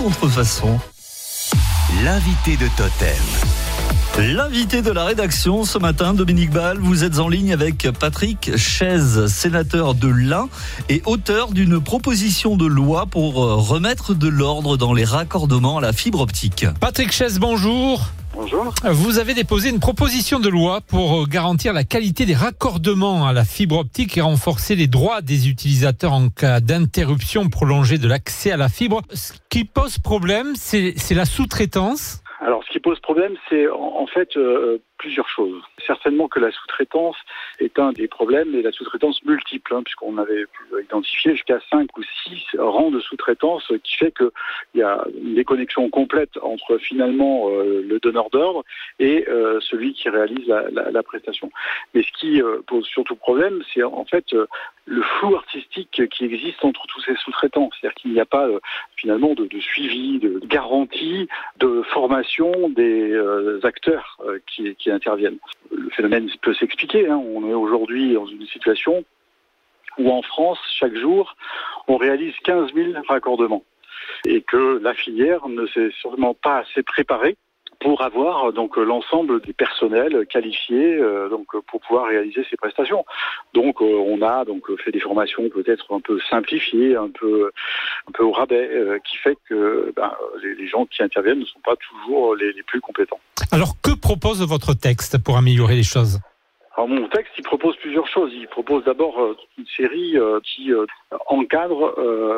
contrefaçon. L'invité de Totem. L'invité de la rédaction ce matin, Dominique Ball, vous êtes en ligne avec Patrick Chaise, sénateur de l'Ain et auteur d'une proposition de loi pour remettre de l'ordre dans les raccordements à la fibre optique. Patrick Chaise, bonjour. Bonjour. Vous avez déposé une proposition de loi pour garantir la qualité des raccordements à la fibre optique et renforcer les droits des utilisateurs en cas d'interruption prolongée de l'accès à la fibre. Ce qui pose problème, c'est la sous-traitance. Alors, ce qui pose problème, c'est en fait plusieurs choses. Certainement que la sous-traitance est un des problèmes, et la sous-traitance multiple, puisqu'on avait pu identifier jusqu'à 5 ou 6 rangs de sous-traitance, qui fait qu'il y a une déconnexion complète entre finalement le donneur d'ordre et celui qui réalise la prestation. Mais ce qui pose surtout problème, c'est en fait le flou artistique qui existe entre tous ces sous-traitants. C'est-à-dire qu'il n'y a pas finalement de suivi, de garantie, de formation des acteurs qui interviennent. Le phénomène peut s'expliquer. On est aujourd'hui dans une situation où en France, chaque jour, on réalise 15 000 raccordements et que la filière ne s'est sûrement pas assez préparée pour avoir donc l'ensemble des personnels qualifiés pour pouvoir réaliser ces prestations. Donc on a fait des formations peut-être un peu simplifiées, un peu au rabais, qui fait que les gens qui interviennent ne sont pas toujours les plus compétents. Alors que propose votre texte pour améliorer les choses ? Alors mon texte, il propose plusieurs choses. Il propose d'abord une série qui encadre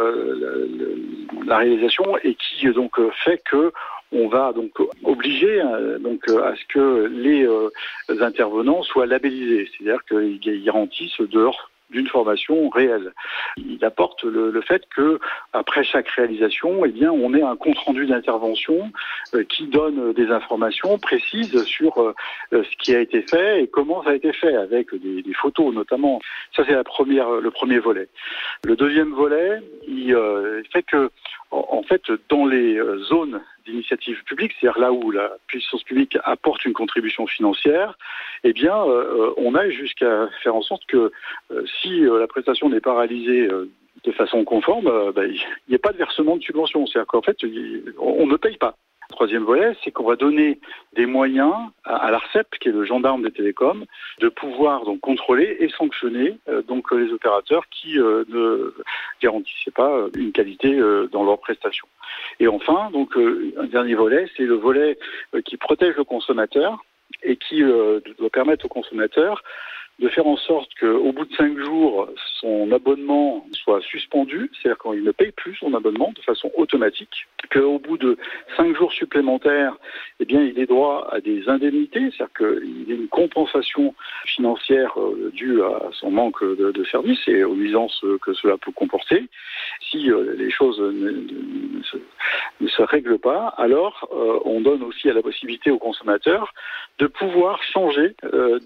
la réalisation et qui fait que on va donc obliger à ce que les intervenants soient labellisés, c'est-à-dire qu'ils garantissent d'une formation réelle. Il apporte le fait que après chaque réalisation, on ait un compte-rendu d'intervention qui donne des informations précises sur ce qui a été fait et comment ça a été fait, avec des photos notamment. Ça, c'est le premier volet. Le deuxième volet, il fait que en fait, dans les zones d'initiative publique, c'est-à-dire là où la puissance publique apporte une contribution financière, on a jusqu'à faire en sorte que si la prestation n'est pas réalisée de façon conforme, il n'y a pas de versement de subvention. C'est-à-dire qu'en fait, on ne paye pas. Le troisième volet, c'est qu'on va donner des moyens à l'ARCEP, qui est le gendarme des télécoms, de pouvoir contrôler et sanctionner les opérateurs qui ne garantissaient pas une qualité dans leurs prestations. Et enfin, un dernier volet, c'est le volet qui protège le consommateur et qui doit permettre au consommateur de faire en sorte qu'au bout de 5 jours, son abonnement soit suspendu, c'est-à-dire qu'il ne paye plus son abonnement de façon automatique, qu'au bout de 5 jours supplémentaires, il ait droit à des indemnités, c'est-à-dire qu'il ait une compensation financière due à son manque de service et aux nuisances que cela peut comporter. Si les choses ne se règlent pas, alors on donne aussi la possibilité aux consommateurs de pouvoir changer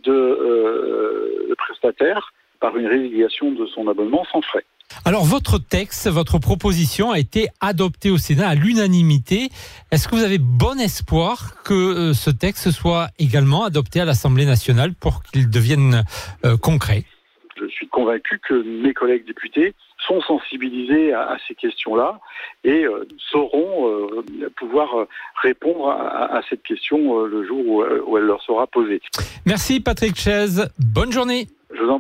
de prestataire par une résiliation de son abonnement sans frais. Alors votre texte, votre proposition a été adoptée au Sénat à l'unanimité. Est-ce que vous avez bon espoir que ce texte soit également adopté à l'Assemblée nationale pour qu'il devienne concret ? Je suis convaincu que mes collègues députés sont sensibilisés à ces questions-là et sauront pouvoir répondre à cette question le jour où elle leur sera posée. Merci Patrick Chaise, bonne journée. Je vous en